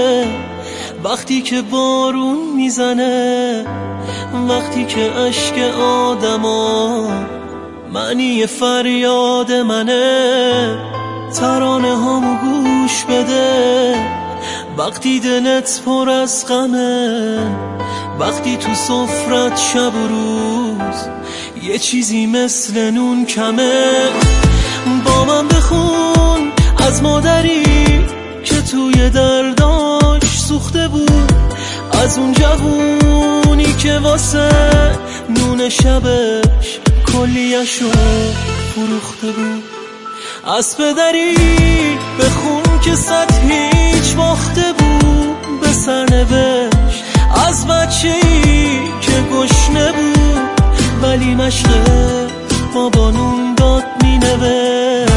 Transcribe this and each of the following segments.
وقتی که بارون میزنه، وقتی که اشک آدما معنی فریاد منه. ترانه هامو گوش بده وقتی دلت پر از غمه، وقتی تو سفرت شب و روز یه چیزی مثل نون کمه. با من بخون از مادری که توی درداش سوخته بود، از اون جوونی که واسه نون شبش کلیه‌شو فروخته بود. از پدری بخون که صد هیچ باخته بود به سرنوشت، از بچه‌ای که گشنه بود ولی مشق بابا نون داد مینوشت.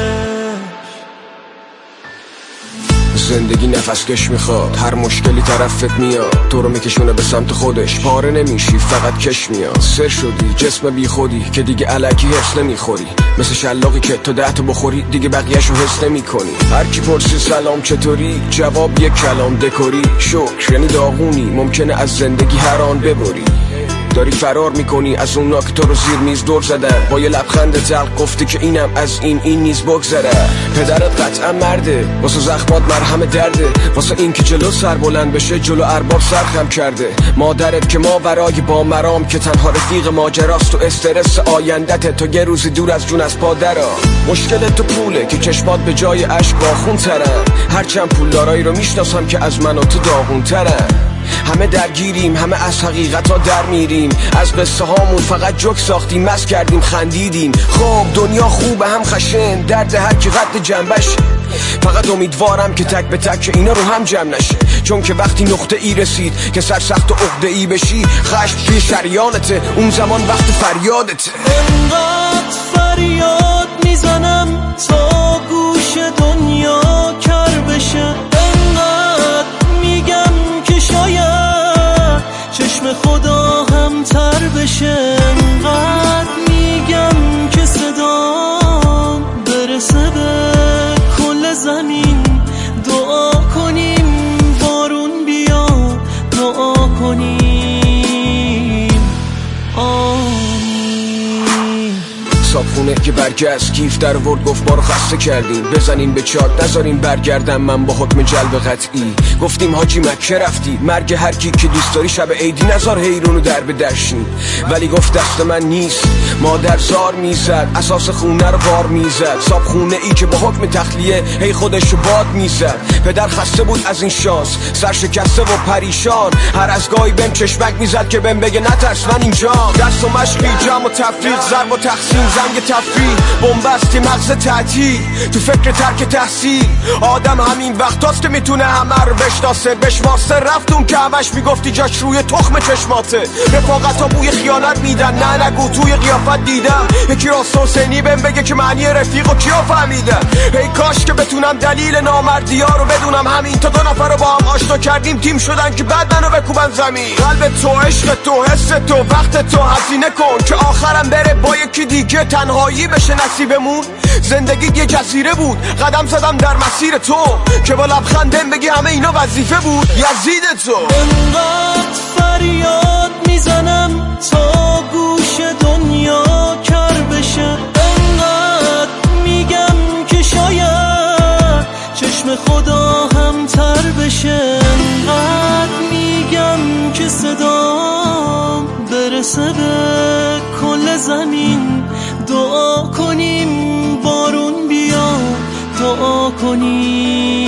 زندگی نفس کش میخواد، هر مشکلی طرفت میاد، تو رو میکشونه به سمت خودش، پاره نمیشی فقط کش میاد. سر شدی جسم بی خودی که دیگه علکی حس نمیخوری، مثل شلاقی که تو 10 تا بخوری دیگه بقیه‌شو حس نمیکنی. هر کی پرسی سلام چطوری، جواب یک کلام دکوری. شکر یعنی داغونی، ممکنه از زندگی هر آن ببری. داری فرار میکنی از اونا که تو رو زیر میز دور زدن، با یه لبخند تلخ گفتی که اینم از این نیز بگذره. پدرت قطعا مرده، واسه زخمات مرهم درده، واسه این که جلو سر بلند بشه جلو ارباب سر خم کرده. مادرت که ماورای با مرام که تنها رفیق ماجراست و استرس آیندت، تو یه روزی دور از جون از پادرا. مشکل تو پوله که چشمات به جای اشک باخون ترن، هرچند پولدارایی رو میشناسم که از من و تو داغون ترن. همه درگیریم، همه از حقیقت ها در میریم، از قصه هامون فقط جوک ساختیم، مست کردیم خندیدیم. خب دنیا خوبه هم خشن، درد هر کی قد جنبش. فقط امیدوارم که تک به تک اینا رو هم جمع نشه، چون که وقتی نقطه ای رسید که سرسخت و عقده ای بشی، خشم توی شریانته، اون زمان وقت فریادته. انقدر فریاد میزنم تا گوش دنیا کر بشه، انقدر میگم که شاید چشم خدا هم تر بشه، انقدر میگم که صدام برسه به کل زمین. دعا کنیم بارون بیاد، دعا کنیم آمین. صابخونه که برگشت کیف در ورد گفت ما رو خسته کردیم، بزنین به چاد نذارین برگردم من با حکم جلب قطعی. گفتیم حاجی مکه رفتی، مرگ هر کی که دوست داری شب عیدی نذار حیرونو در به درشین. ولی گفت دست من نیست، مادر زار میزد، اساس خونه رو بار میزد. صابخونه ای که با حکم تخلیه هی خودشو باد میزد. پدر خسته بود از این شانس، سر شکسته و پریشان، هر از گاهی بهم چشمک میزد که بهم بگه نترس من اینجام. درس و مشقی، جمع و تفریق، ضرب و تقسیم، زنگ تفریح، بنبستی مغز تعطیل، تو فکر ترک تحصیل. آدم همین وقتاست که میتونه همه رو بشناسه، بشماسه. رفتون که همش میگفتی جاش روی تخم چشماته. رفاقتا بوی خیانت میدن، نه نگو توی قیافت دیدم یکی راست حسینی بهم بگه که معنی رفیق و کیا فهمیدم. ای کاش که بتونم دلیل نامردی ها رو بدونم، همین تا 2 نفر رو با هم آشنا کردیم تیم شدن که بعد منو بکوبن زمین. قلب تو، عشق تو، حس تو، وقت تو هزینه کن که آخرم بره با یکی دیگه تنهایی بشه نصیبمون. زندگی یه جزیره بود، قدم زدم در مسیر تو که با لبخندم بگی همه اینا وظیفه بود. یزید تو. انقدر فریاد میزنم تا گوش دنیا کر بشه، انقدر میگم که شاید چشم خدا هم تر بشه، انقدر میگم که صدام برسه به کل زمین. دعا کنیم بارون بیاد، دعا کنیم